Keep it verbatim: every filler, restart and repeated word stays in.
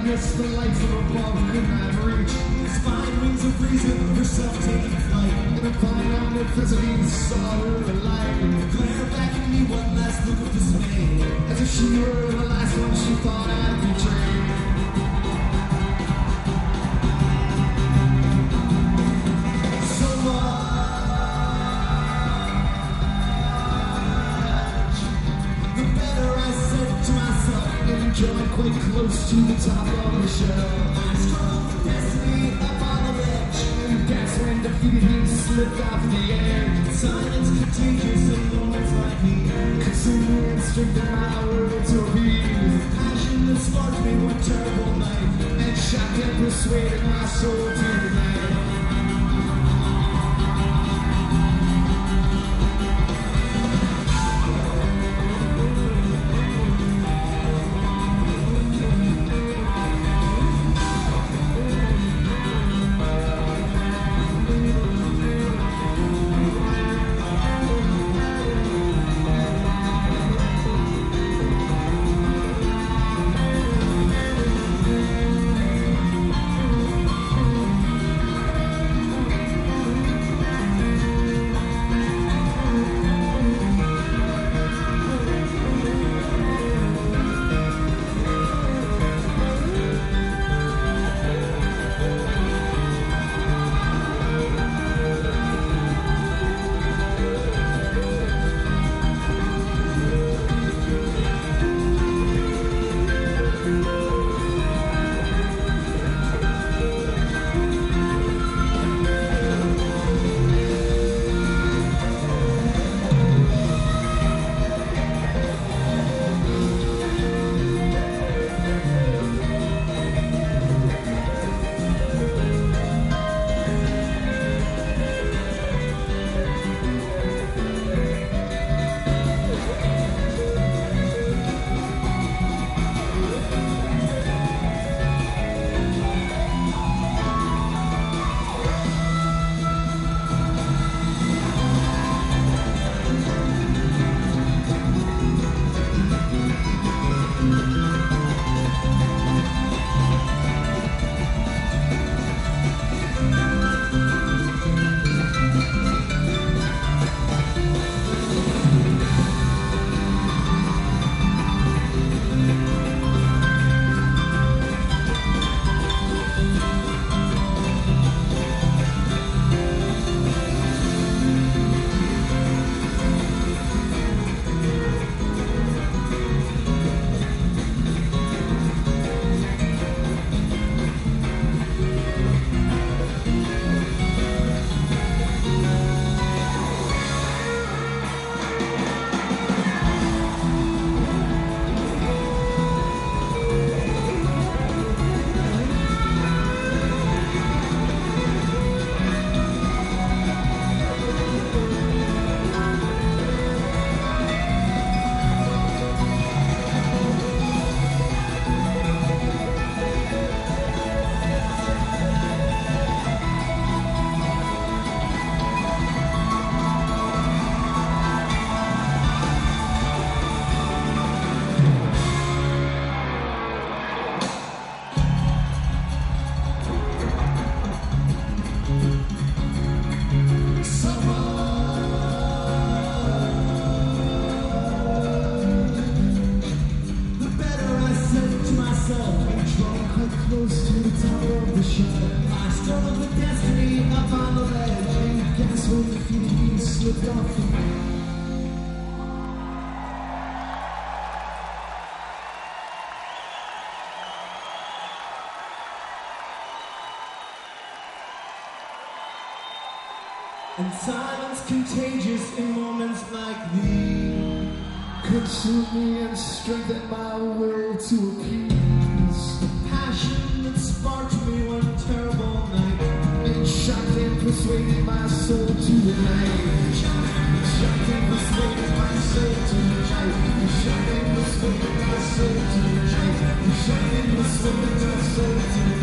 darkness, the lights from above could not reach. Spine wings of reason, herself taking flight. In a fine omnipresity, saw her alive. Glare back at me one last look of dismay, as if she were the last one she thought I'd betrayed. So much, the better I said to myself, enjoyed quite close to the top of the shelf. I struggled with destiny up on the ledge, and that's when defeated he slipped off the edge. Silence contagious in moments like me, consuming and strengthening my world to read. Passion that sparked me one terrible night, and shocked and persuaded my soul to ignite. And silence contagious in moments like these, consume me and strengthen my will to appease. The passion that sparked me one terrible night, and shocked and persuaded my soul to ignite. Shocked and persuaded my soul to ignite. Shocked and persuaded my soul to ignite. Shocked and persuaded my soul to ignite.